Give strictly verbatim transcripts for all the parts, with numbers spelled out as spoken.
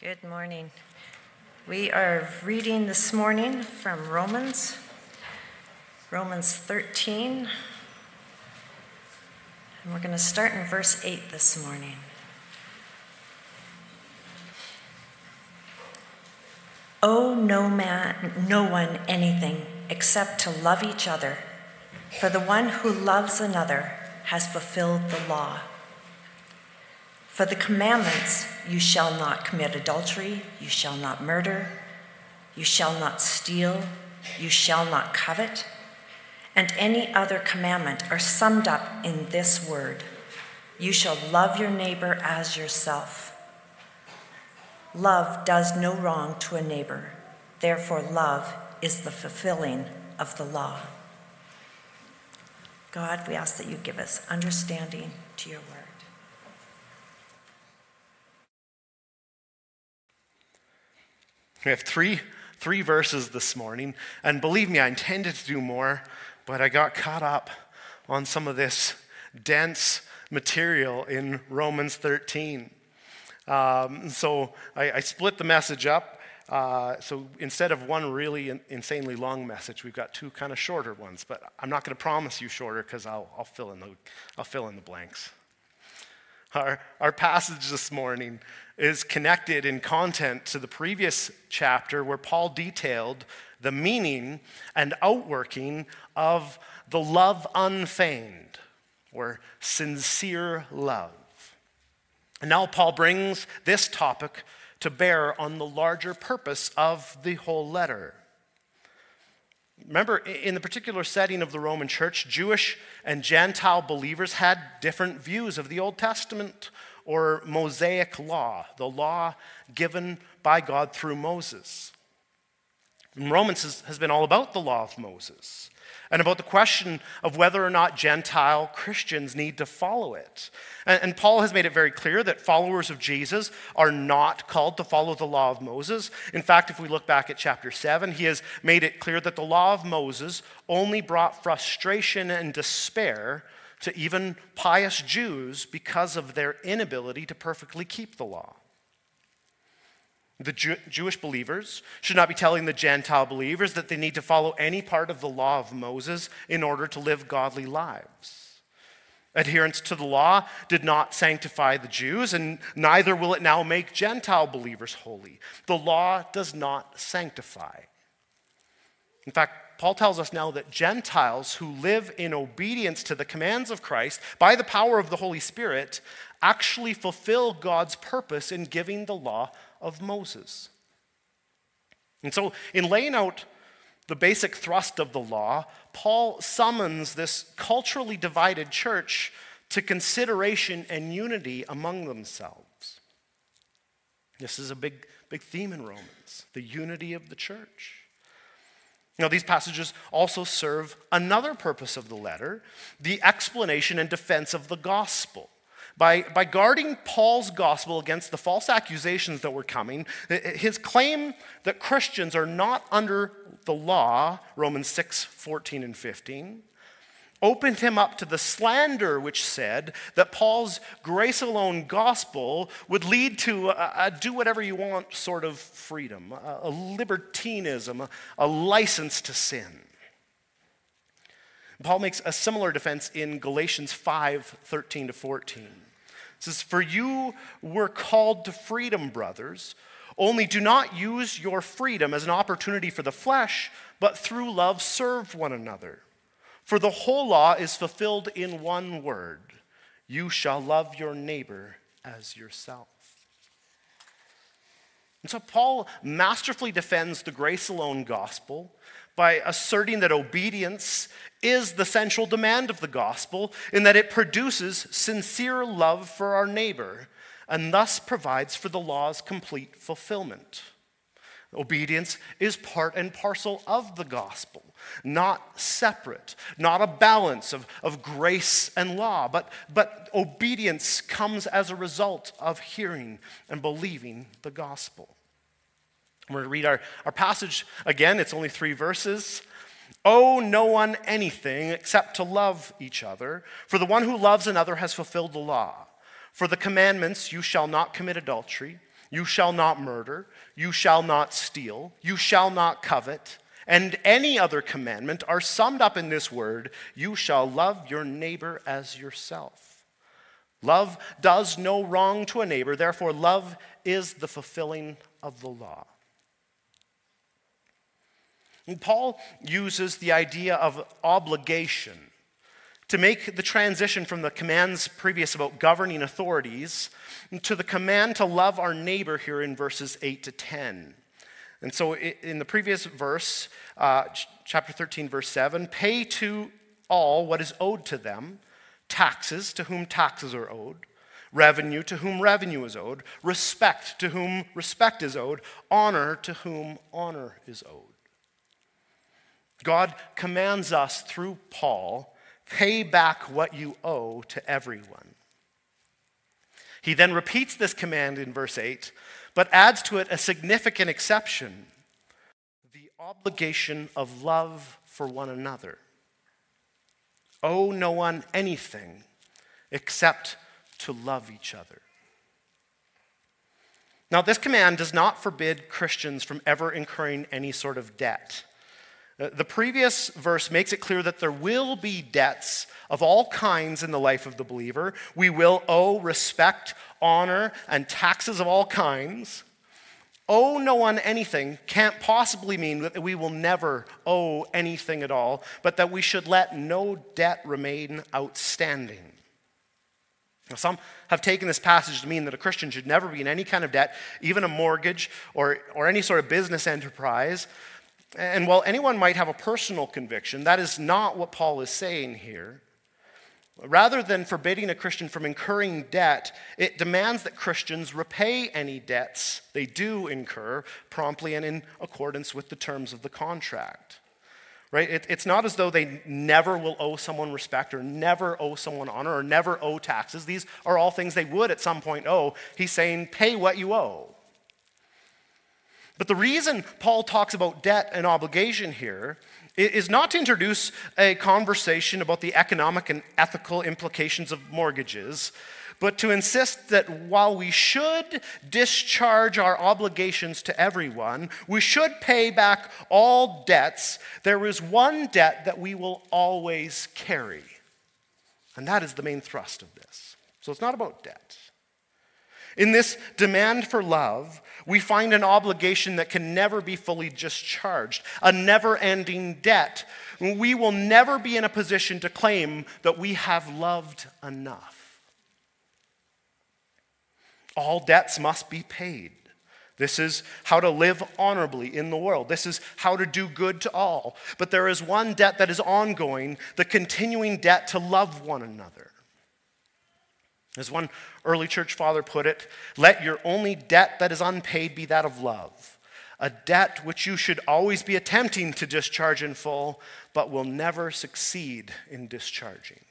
Good morning. We are reading this morning from Romans, Romans thirteen, and we're going to start in verse eight this morning. Owe no man, no one anything except to love each other, for the one who loves another has fulfilled the law. For the commandments, you shall not commit adultery, you shall not murder, you shall not steal, you shall not covet, and any other commandment are summed up in this word: you shall love your neighbor as yourself. Love does no wrong to a neighbor, therefore love is the fulfilling of the law. God, we ask that you give us understanding to your word. We have three, three verses this morning, and believe me, I intended to do more, but I got caught up on some of this dense material in Romans thirteen. Um, so I, I split the message up. Uh, so instead of one really in, insanely long message, we've got two kind of shorter ones. But I'm not going to promise you shorter because I'll, I'll fill in the I'll fill in the blanks. Our, our passage this morning is connected in content to the previous chapter where Paul detailed the meaning and outworking of the love unfeigned, or sincere love. And now Paul brings this topic to bear on the larger purpose of the whole letter. Remember, in the particular setting of the Roman church, Jewish and Gentile believers had different views of the Old Testament or Mosaic law, the law given by God through Moses. And Romans has, has been all about the law of Moses and about the question of whether or not Gentile Christians need to follow it. And, and Paul has made it very clear that followers of Jesus are not called to follow the law of Moses. In fact, if we look back at chapter seven, he has made it clear that the law of Moses only brought frustration and despair to even pious Jews because of their inability to perfectly keep the law. The Jew- Jewish believers should not be telling the Gentile believers that they need to follow any part of the law of Moses in order to live godly lives. Adherence to the law did not sanctify the Jews, and neither will it now make Gentile believers holy. The law does not sanctify. In fact, Paul tells us now that Gentiles who live in obedience to the commands of Christ by the power of the Holy Spirit actually fulfill God's purpose in giving the law of Moses. And so, in laying out the basic thrust of the law, Paul summons this culturally divided church to consideration and unity among themselves. This is a big, big theme in Romans, the unity of the church. Now, these passages also serve another purpose of the letter, the explanation and defense of the gospel. By, by guarding Paul's gospel against the false accusations that were coming, his claim that Christians are not under the law, Romans six, fourteen and fifteen, opened him up to the slander which said that Paul's grace alone gospel would lead to a, a do whatever you want sort of freedom, a, a libertinism, a, a license to sin. Paul makes a similar defense in Galatians five, thirteen to fourteen. It says, "For you were called to freedom, brothers, only do not use your freedom as an opportunity for the flesh, but through love serve one another. For the whole law is fulfilled in one word: you shall love your neighbor as yourself." And so Paul masterfully defends the grace alone gospel by asserting that obedience is the central demand of the gospel, in that it produces sincere love for our neighbor and thus provides for the law's complete fulfillment. Obedience is part and parcel of the gospel, not separate, not a balance of, of grace and law, but, but obedience comes as a result of hearing and believing the gospel. We're going to read our, our passage again. It's only three verses. Owe no one anything except to love each other, for the one who loves another has fulfilled the law. For the commandments, you shall not commit adultery, You shall not murder. You shall not steal. You shall not covet. And any other commandment are summed up in this word, you shall love your neighbor as yourself. Love does no wrong to a neighbor, therefore love is the fulfilling of the law. And Paul uses the idea of obligation to make the transition from the commands previous about governing authorities to the command to love our neighbor here in verses eight to ten. And so in the previous verse, uh, chapter thirteen, verse seven, pay to all what is owed to them, taxes to whom taxes are owed, revenue to whom revenue is owed, respect to whom respect is owed, honor to whom honor is owed. God commands us through Paul, pay back what you owe to everyone. He then repeats this command in verse eight, but adds to it a significant exception, the obligation of love for one another. Owe no one anything except to love each other. Now, this command does not forbid Christians from ever incurring any sort of debt. The previous verse makes it clear that there will be debts of all kinds in the life of the believer. We will owe respect, honor, and taxes of all kinds. Owe no one anything can't possibly mean that we will never owe anything at all, but that we should let no debt remain outstanding. Now, some have taken this passage to mean that a Christian should never be in any kind of debt, even a mortgage or, or any sort of business enterprise. And while anyone might have a personal conviction, that is not what Paul is saying here. Rather than forbidding a Christian from incurring debt, it demands that Christians repay any debts they do incur promptly and in accordance with the terms of the contract. Right? It, it's not as though they never will owe someone respect or never owe someone honor or never owe taxes. These are all things they would at some point owe. He's saying, pay what you owe. But the reason Paul talks about debt and obligation here is not to introduce a conversation about the economic and ethical implications of mortgages, but to insist that while we should discharge our obligations to everyone, we should pay back all debts, there is one debt that we will always carry. And that is the main thrust of this. So it's not about debt. In this demand for love, we find an obligation that can never be fully discharged, a never-ending debt. We will never be in a position to claim that we have loved enough. All debts must be paid. This is how to live honorably in the world. This is how to do good to all. But there is one debt that is ongoing, the continuing debt to love one another. As one early church father put it, let your only debt that is unpaid be that of love, a debt which you should always be attempting to discharge in full, but will never succeed in discharging.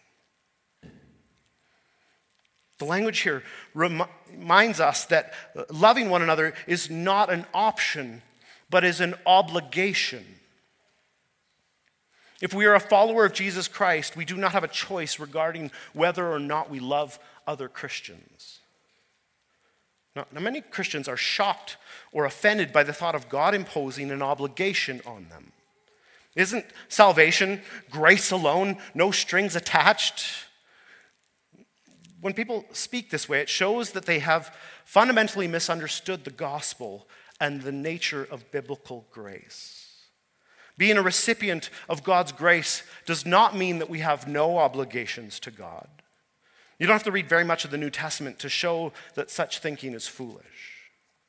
The language here rem- reminds us that loving one another is not an option, but is an obligation. If we are a follower of Jesus Christ, we do not have a choice regarding whether or not we love other Christians. Now, now, many Christians are shocked or offended by the thought of God imposing an obligation on them. Isn't salvation grace alone, no strings attached? When people speak this way, it shows that they have fundamentally misunderstood the gospel and the nature of biblical grace. Being a recipient of God's grace does not mean that we have no obligations to God. You don't have to read very much of the New Testament to show that such thinking is foolish.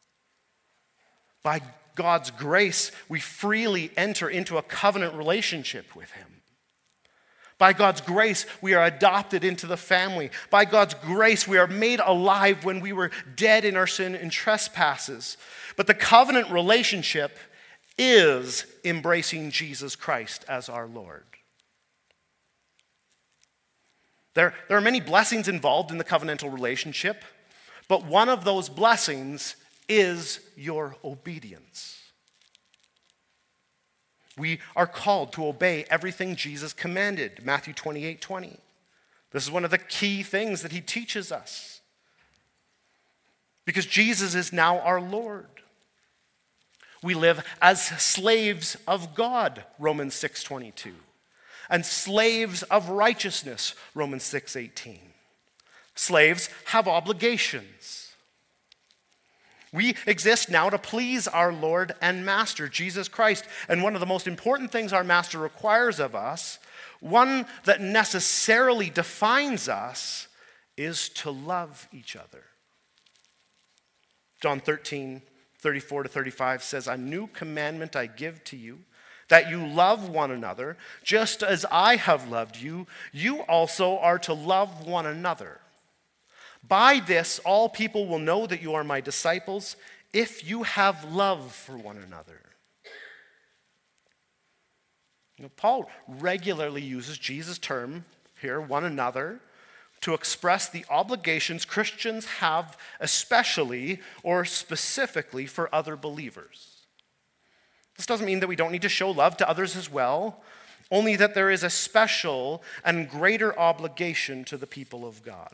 By God's grace, we freely enter into a covenant relationship with Him. By God's grace, we are adopted into the family. By God's grace, we are made alive when we were dead in our sin and trespasses. But the covenant relationship is embracing Jesus Christ as our Lord. There, there are many blessings involved in the covenantal relationship, but one of those blessings is your obedience. We are called to obey everything Jesus commanded, Matthew twenty-eight twenty. This is one of the key things that He teaches us. because Jesus is now our Lord. We live as slaves of God, Romans six twenty-two, and slaves of righteousness, Romans six eighteen. Slaves have obligations. We exist now to please our Lord and Master, Jesus Christ. And one of the most important things our Master requires of us, one that necessarily defines us, is to love each other. John thirteen, thirty-four to thirty-five says, "A new commandment I give to you, that you love one another, just as I have loved you, you also are to love one another. By this, all people will know that you are my disciples, if you have love for one another." You know, Paul regularly uses Jesus' term here, one another, to express the obligations Christians have, especially or specifically for other believers. This doesn't mean that we don't need to show love to others as well, only that there is a special and greater obligation to the people of God.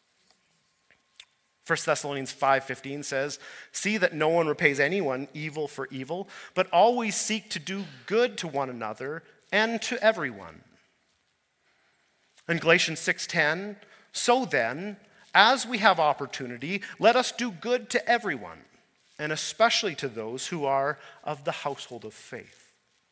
First Thessalonians five fifteen says, "See that no one repays anyone evil for evil, but always seek to do good to one another and to everyone." In Galatians six ten, "So then, as we have opportunity, let us do good to everyone, and especially to those who are of the household of faith."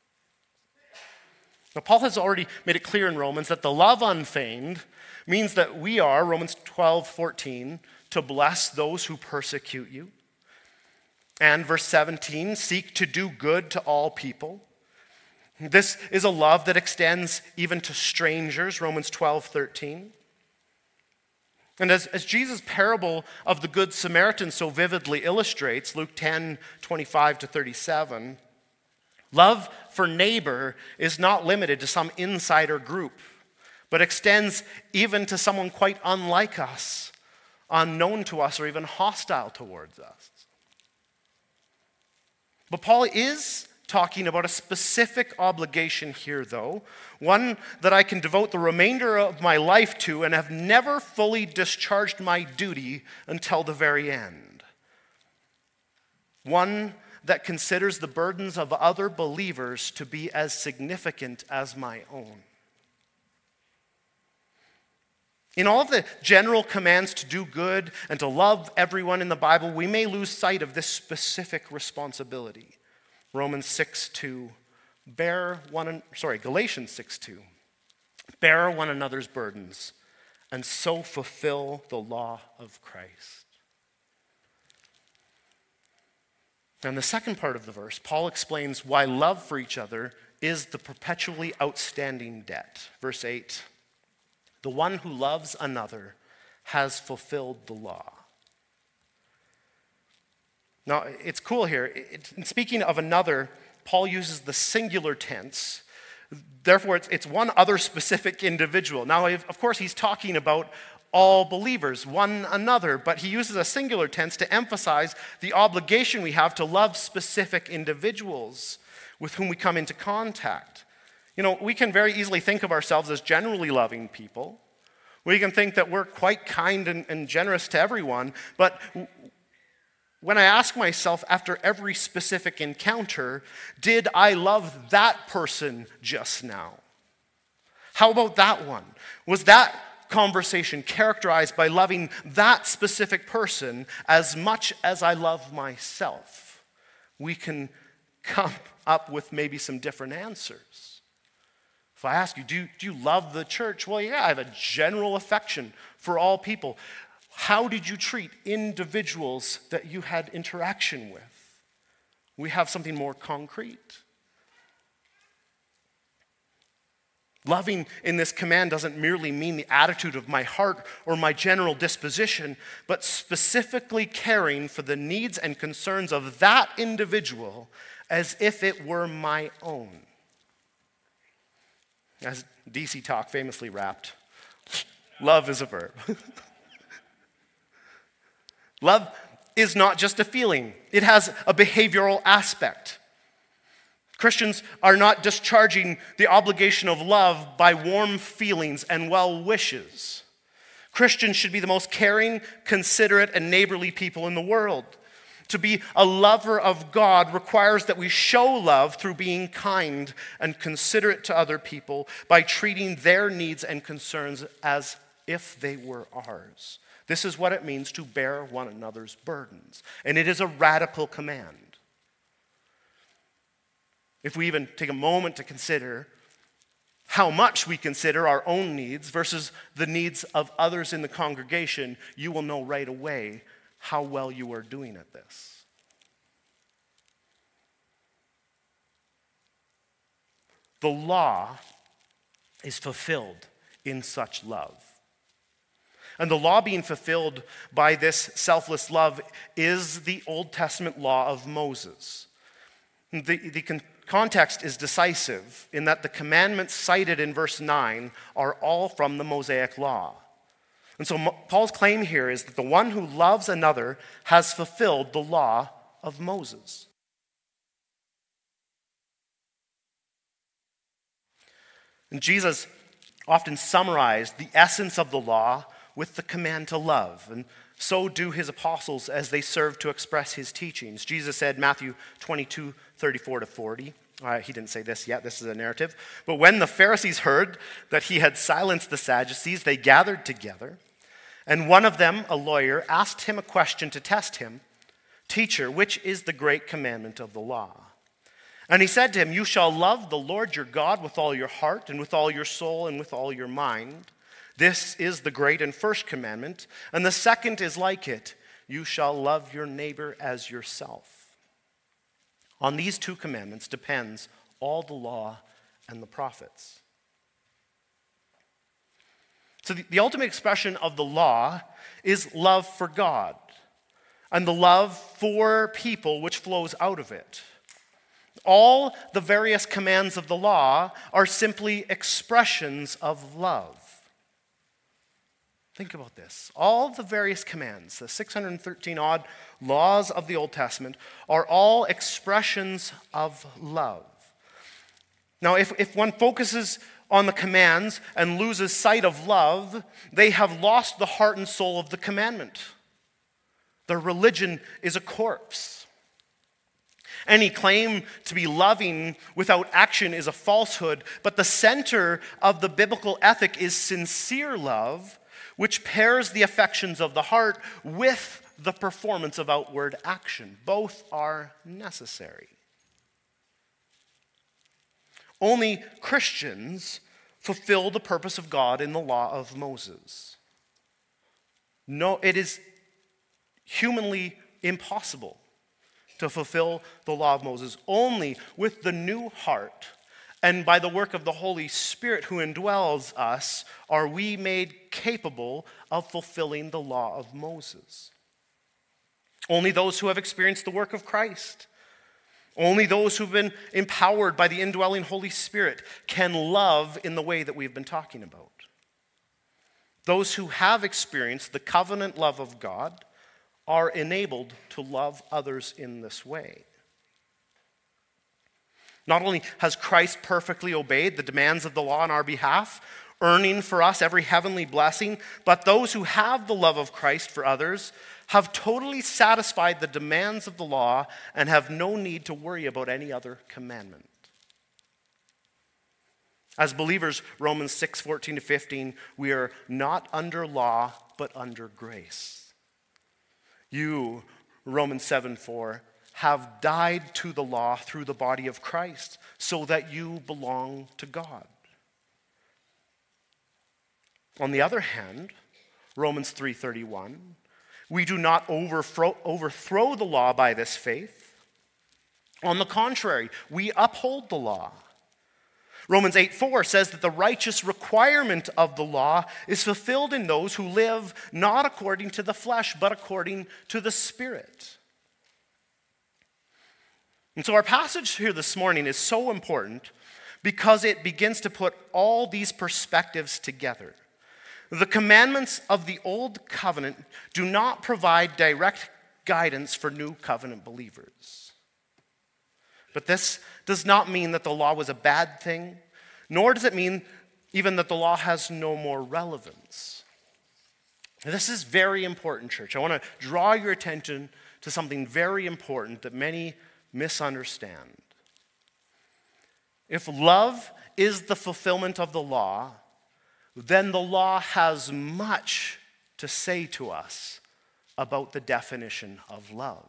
Now, Paul has already made it clear in Romans that the love unfeigned means that we are, Romans twelve fourteen, to bless those who persecute you. And verse seventeen, seek to do good to all people. This is a love that extends even to strangers, Romans twelve thirteen. And as, as Jesus' parable of the Good Samaritan so vividly illustrates, Luke ten twenty-five to thirty-seven, love for neighbor is not limited to some insider group, but extends even to someone quite unlike us, unknown to us, or even hostile towards us. But Paul is talking about a specific obligation here, though, one that I can devote the remainder of my life to and have never fully discharged my duty until the very end. One that considers the burdens of other believers to be as significant as my own. In all of the general commands to do good and to love everyone in the Bible, we may lose sight of this specific responsibility. Romans six two, bear one, sorry, Galatians six two, bear one another's burdens and so fulfill the law of Christ. And the second part of the verse, Paul explains why love for each other is the perpetually outstanding debt. Verse eight, the one who loves another has fulfilled the law. Now, it's cool here. It, in speaking of another, Paul uses the singular tense. Therefore, it's, it's one other specific individual. Now, of course, he's talking about all believers, one another, but he uses a singular tense to emphasize the obligation we have to love specific individuals with whom we come into contact. You know, we can very easily think of ourselves as generally loving people. We can think that we're quite kind and, and generous to everyone, but when I ask myself after every specific encounter, did I love that person just now? How about that one? Was that conversation characterized by loving that specific person as much as I love myself? We can come up with maybe some different answers. If I ask you, do, do you love the church? Well, yeah, I have a general affection for all people. How did you treat individuals that you had interaction with? We have something more concrete. Loving in this command doesn't merely mean the attitude of my heart or my general disposition, but specifically caring for the needs and concerns of that individual as if it were my own. As D C Talk famously rapped, love is a verb. Love is not just a feeling. It has a behavioral aspect. Christians are not discharging the obligation of love by warm feelings and well wishes. Christians should be the most caring, considerate, and neighborly people in the world. To be a lover of God requires that we show love through being kind and considerate to other people by treating their needs and concerns as if they were ours. This is what it means to bear one another's burdens. And it is a radical command. If we even take a moment to consider how much we consider our own needs versus the needs of others in the congregation, you will know right away how well you are doing at this. The law is fulfilled in such love. And the law being fulfilled by this selfless love is the Old Testament law of Moses. The, the con- context is decisive in that the commandments cited in verse nine are all from the Mosaic law. And so Paul's claim here is that the one who loves another has fulfilled the law of Moses. And Jesus often summarized the essence of the law with the command to love, and so do his apostles as they serve to express his teachings. Jesus said, Matthew twenty-two, thirty-four to forty, uh, he didn't say this yet, this is a narrative, but when the Pharisees heard that he had silenced the Sadducees, they gathered together, and one of them, a lawyer, asked him a question to test him. Teacher, which is the great commandment of the law? And he said to him, you shall love the Lord your God with all your heart and with all your soul and with all your mind. This is the great and first commandment. And the second is like it. You shall love your neighbor as yourself. On these two commandments depends all the law and the prophets. So the, the ultimate expression of the law is love for God and the love for people which flows out of it. All the various commands of the law are simply expressions of love. Think about this. All the various commands, the six hundred thirteen odd laws of the Old Testament, are all expressions of love. Now, if, if one focuses on the commands and loses sight of love, they have lost the heart and soul of the commandment. Their religion is a corpse. Any claim to be loving without action is a falsehood, but the center of the biblical ethic is sincere love, which pairs the affections of the heart with the performance of outward action. Both are necessary. Only Christians fulfill the purpose of God in the law of Moses. No, it is humanly impossible to fulfill the law of Moses. Only with the new heart and by the work of the Holy Spirit who indwells us are we made capable of fulfilling the law of Moses. Only those who have experienced the work of Christ, only those who've been empowered by the indwelling Holy Spirit can love in the way that we've been talking about. Those who have experienced the covenant love of God are enabled to love others in this way. Not only has Christ perfectly obeyed the demands of the law on our behalf, earning for us every heavenly blessing, but those who have the love of Christ for others have totally satisfied the demands of the law and have no need to worry about any other commandment. As believers, Romans six, fourteen to fifteen, we are not under law, but under grace. You, Romans seven, four, have died to the law through the body of Christ, so that you belong to God. On the other hand, Romans three thirty-one, we do not overthrow, overthrow the law by this faith. On the contrary, we uphold the law. Romans eight four says that the righteous requirement of the law is fulfilled in those who live not according to the flesh, but according to the Spirit. And so our passage here this morning is so important because it begins to put all these perspectives together. The commandments of the Old Covenant do not provide direct guidance for new covenant believers. But this does not mean that the law was a bad thing, nor does it mean even that the law has no more relevance. This is very important, church. I want to draw your attention to something very important that many misunderstand. If love is the fulfillment of the law, then the law has much to say to us about the definition of love.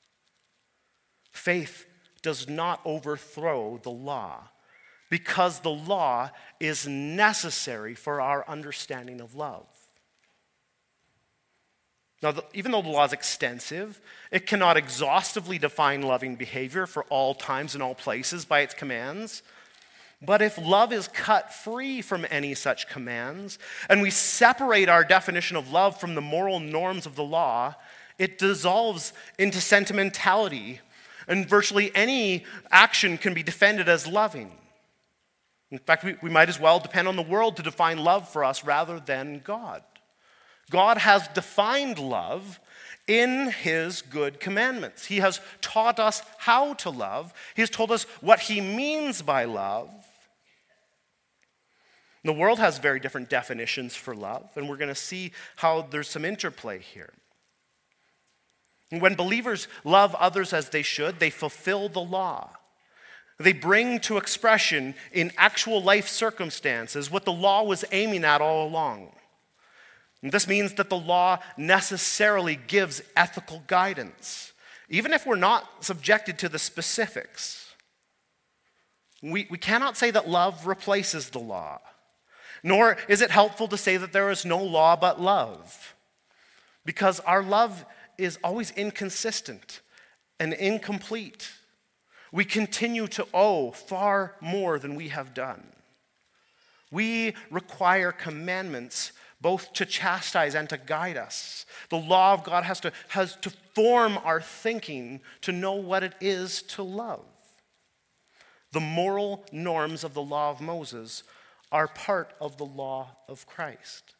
Faith does not overthrow the law because the law is necessary for our understanding of love. Now, the, even though the law is extensive, it cannot exhaustively define loving behavior for all times and all places by its commands. But if love is cut free from any such commands, and we separate our definition of love from the moral norms of the law, it dissolves into sentimentality, and virtually any action can be defended as loving. In fact, we, we might as well depend on the world to define love for us rather than God. God has defined love in his good commandments. He has taught us how to love. He has told us what he means by love. The world has very different definitions for love, and we're going to see how there's some interplay here. When believers love others as they should, they fulfill the law. They bring to expression in actual life circumstances what the law was aiming at all along. And this means that the law necessarily gives ethical guidance, even if we're not subjected to the specifics. We, we cannot say that love replaces the law, nor is it helpful to say that there is no law but love, because our love is always inconsistent and incomplete. We continue to owe far more than we have done. We require commandments both to chastise and to guide us. The law of God has to, has to form our thinking to know what it is to love. The moral norms of the law of Moses are part of the law of Christ.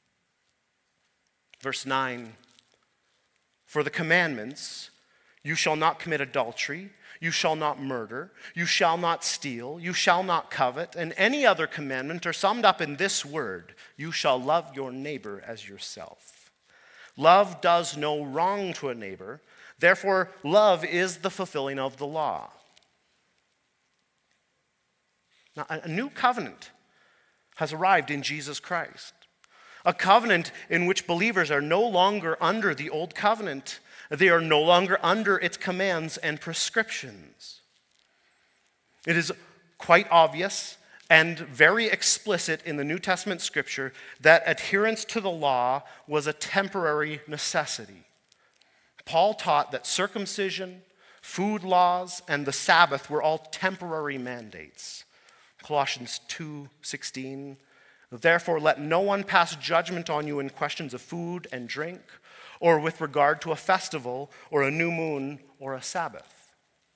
Verse nine, for the commandments, you shall not commit adultery, you shall not murder, you shall not steal, you shall not covet, and any other commandment are summed up in this word, you shall love your neighbor as yourself. Love does no wrong to a neighbor, therefore love is the fulfilling of the law. Now, a new covenant has arrived in Jesus Christ. A covenant in which believers are no longer under the old covenant. They are no longer under its commands and prescriptions. It is quite obvious and very explicit in the New Testament scripture that adherence to the law was a temporary necessity. Paul taught that circumcision, food laws, and the Sabbath were all temporary mandates. Colossians two sixteen, therefore let no one pass judgment on you in questions of food and drink, or with regard to a festival, or a new moon, or a Sabbath.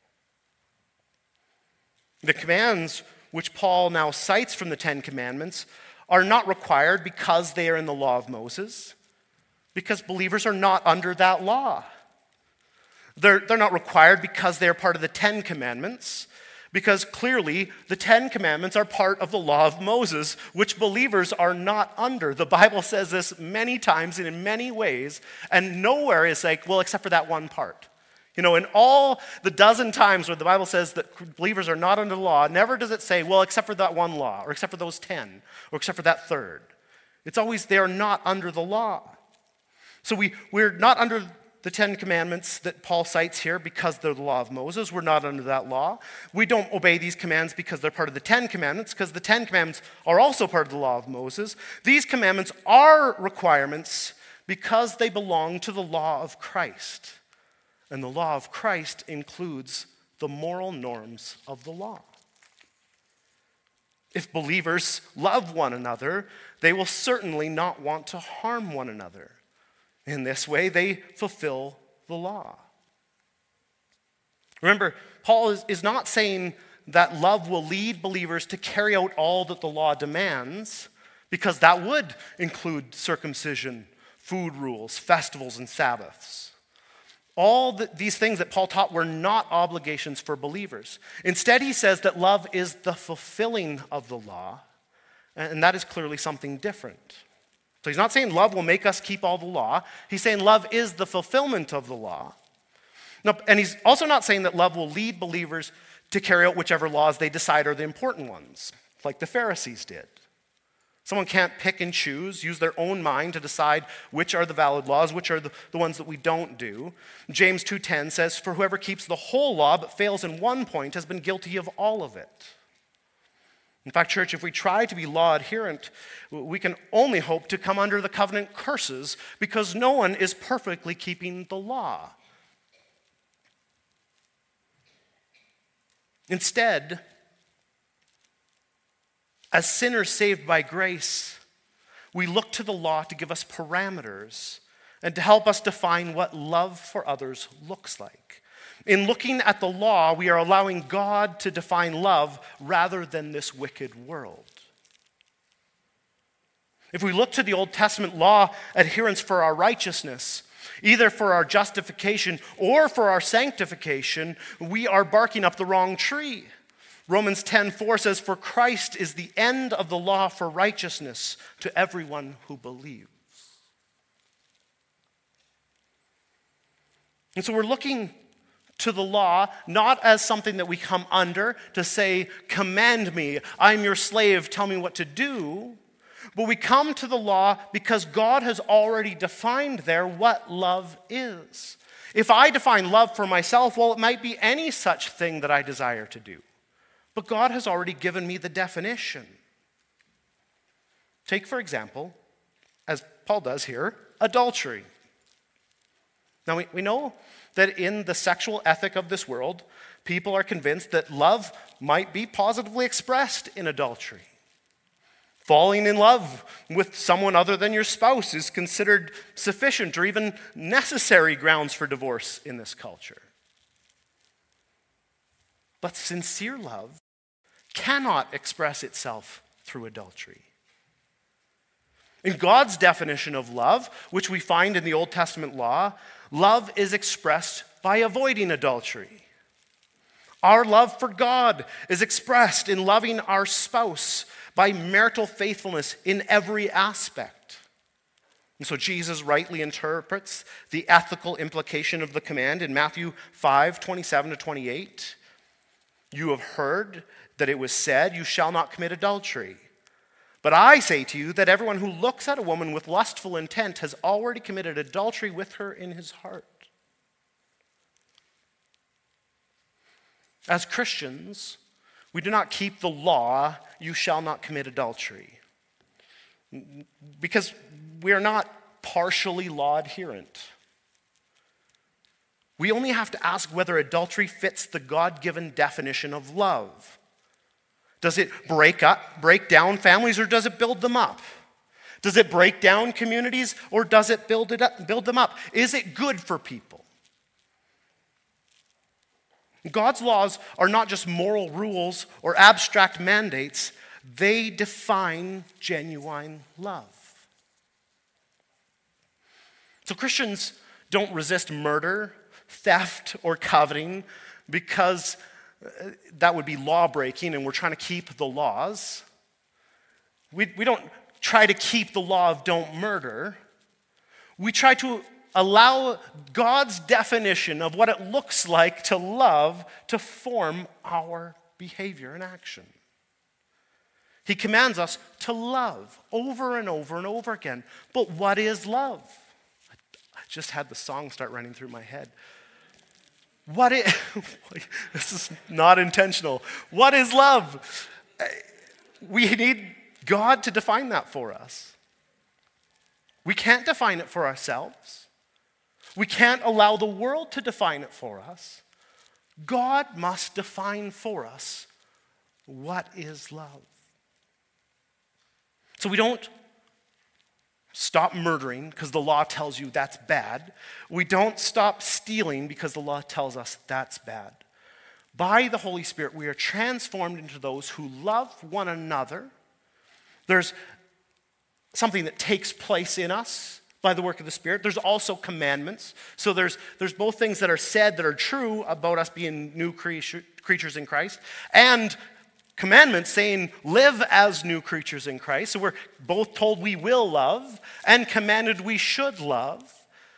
The commands which Paul now cites from the Ten Commandments are not required because they are in the law of Moses, because believers are not under that law. They're, they're not required because they are part of the Ten Commandments, because clearly the Ten Commandments are part of the law of Moses, which believers are not under. The Bible says this many times and in many ways, and nowhere is like, well, except for that one part. You know, in all the dozen times where the Bible says that believers are not under the law, never does it say, well, except for that one law, or except for those ten, or except for that third. It's always they are not under the law. So we, we're not under the Ten Commandments that Paul cites here because they're the law of Moses. We're not under that law. We don't obey these commands because they're part of the Ten Commandments, because the Ten Commandments are also part of the law of Moses. These commandments are requirements because they belong to the law of Christ. And the law of Christ includes the moral norms of the law. If believers love one another, they will certainly not want to harm one another. In this way, they fulfill the law. Remember, Paul is, is not saying that love will lead believers to carry out all that the law demands, because that would include circumcision, food rules, festivals, and Sabbaths. All the, these things that Paul taught were not obligations for believers. Instead, he says that love is the fulfilling of the law, and that is clearly something different. So he's not saying love will make us keep all the law. He's saying love is the fulfillment of the law. No, and he's also not saying that love will lead believers to carry out whichever laws they decide are the important ones, like the Pharisees did. Someone can't pick and choose, use their own mind to decide which are the valid laws, which are the, the ones that we don't do. James two ten says, "For whoever keeps the whole law but fails in one point has been guilty of all of it." In fact, church, if we try to be law adherent, we can only hope to come under the covenant curses because no one is perfectly keeping the law. Instead, as sinners saved by grace, we look to the law to give us parameters and to help us define what love for others looks like. In looking at the law, we are allowing God to define love rather than this wicked world. If we look to the Old Testament law adherence for our righteousness, either for our justification or for our sanctification, we are barking up the wrong tree. Romans ten four says, "For Christ is the end of the law for righteousness to everyone who believes." And so we're looking to the law not as something that we come under to say, "Command me, I'm your slave, tell me what to do." But we come to the law because God has already defined there what love is. If I define love for myself, well, it might be any such thing that I desire to do. But God has already given me the definition. Take, for example, as Paul does here, adultery. Now, we, we know that in the sexual ethic of this world, people are convinced that love might be positively expressed in adultery. Falling in love with someone other than your spouse is considered sufficient or even necessary grounds for divorce in this culture. But sincere love cannot express itself through adultery. In God's definition of love, which we find in the Old Testament law, love is expressed by avoiding adultery. Our love for God is expressed in loving our spouse by marital faithfulness in every aspect. And so Jesus rightly interprets the ethical implication of the command in Matthew five twenty-seven to twenty-eight. "You have heard that it was said, 'You shall not commit adultery.' But I say to you that everyone who looks at a woman with lustful intent has already committed adultery with her in his heart." As Christians, we do not keep the law, "You shall not commit adultery," because we are not partially law adherent. We only have to ask whether adultery fits the God-given definition of love. Does it break up, break down families, or does it build them up? Does it break down communities, or does it build it up, build them up? Is it good for people? God's laws are not just moral rules or abstract mandates. They define genuine love. So Christians don't resist murder, theft, or coveting because that would be law breaking and we're trying to keep the laws. We, we don't try to keep the law of don't murder. We try to allow God's definition of what it looks like to love to form our behavior and action. He commands us to love over and over and over again. But what is love? I just had the song start running through my head. What is, this is not intentional. What is love? We need God to define that for us. We can't define it for ourselves. We can't allow the world to define it for us. God must define for us what is love. So we don't stop murdering because the law tells you that's bad. We don't stop stealing because the law tells us that's bad. By the Holy Spirit, we are transformed into those who love one another. There's something that takes place in us by the work of the Spirit. There's also commandments. So there's, there's both things that are said that are true about us being new creature, creatures in Christ, and commandment saying live as new creatures in Christ. So we're both told we will love and commanded we should love.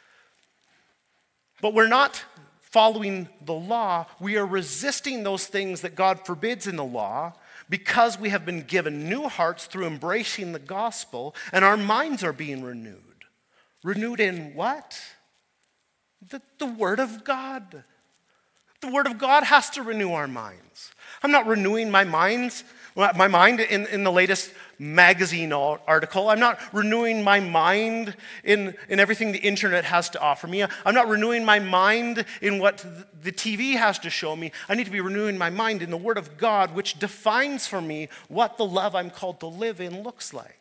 But we're not following the law. We are resisting those things that God forbids in the law because we have been given new hearts through embracing the gospel, and our minds are being renewed. Renewed in what? The, the Word of God. The Word of God has to renew our minds. I'm not renewing my minds, my mind in, in the latest magazine article. I'm not renewing my mind in, in everything the internet has to offer me. I'm not renewing my mind in what the T V has to show me. I need to be renewing my mind in the Word of God, which defines for me what the love I'm called to live in looks like.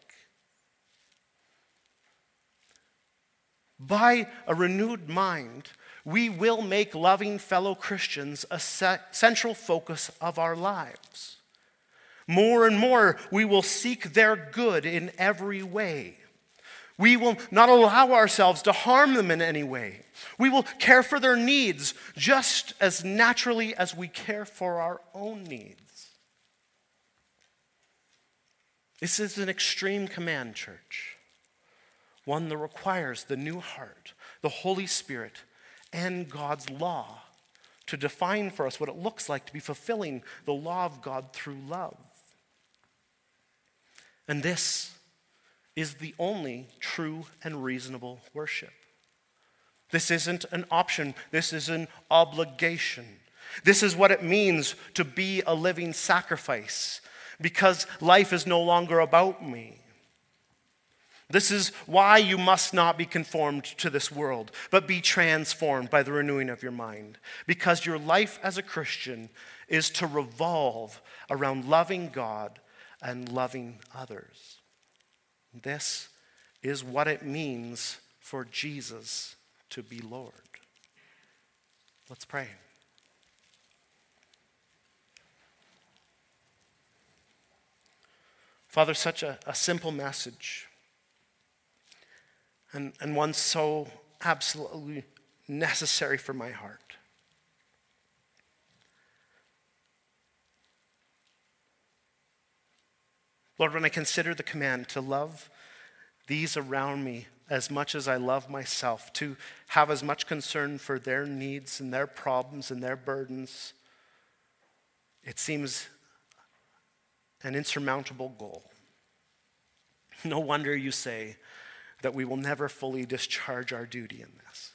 By a renewed mind, we will make loving fellow Christians a central focus of our lives. More and more, we will seek their good in every way. We will not allow ourselves to harm them in any way. We will care for their needs just as naturally as we care for our own needs. This is an extreme command, church. One that requires the new heart, the Holy Spirit, and God's law to define for us what it looks like to be fulfilling the law of God through love. And this is the only true and reasonable worship. This isn't an option. This is an obligation. This is what it means to be a living sacrifice, because life is no longer about me. This is why you must not be conformed to this world, but be transformed by the renewing of your mind. Because your life as a Christian is to revolve around loving God and loving others. This is what it means for Jesus to be Lord. Let's pray. Father, such a, a simple message. And, and one so absolutely necessary for my heart. Lord, when I consider the command to love these around me as much as I love myself, to have as much concern for their needs and their problems and their burdens, it seems an insurmountable goal. No wonder you say that we will never fully discharge our duty in this.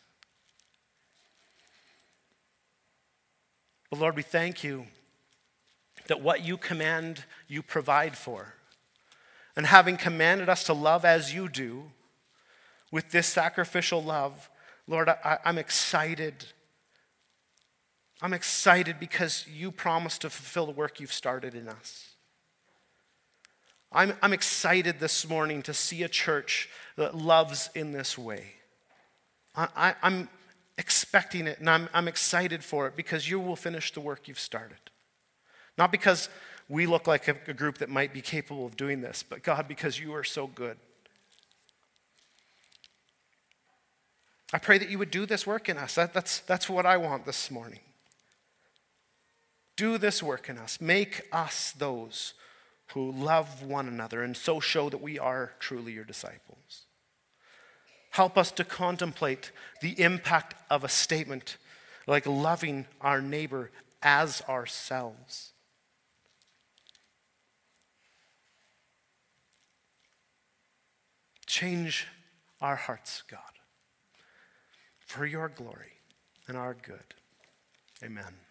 But Lord, we thank you that what you command, you provide for. And having commanded us to love as you do, with this sacrificial love, Lord, I, I'm excited. I'm excited because you promised to fulfill the work you've started in us. I'm, I'm excited this morning to see a church that loves in this way. I, I, I'm expecting it, and I'm, I'm excited for it because you will finish the work you've started. Not because we look like a, a group that might be capable of doing this, but God, because you are so good. I pray that you would do this work in us. That, that's, that's what I want this morning. Do this work in us. Make us those who love one another and so show that we are truly your disciples. Help us to contemplate the impact of a statement like loving our neighbor as ourselves. Change our hearts, God, for your glory and our good. Amen.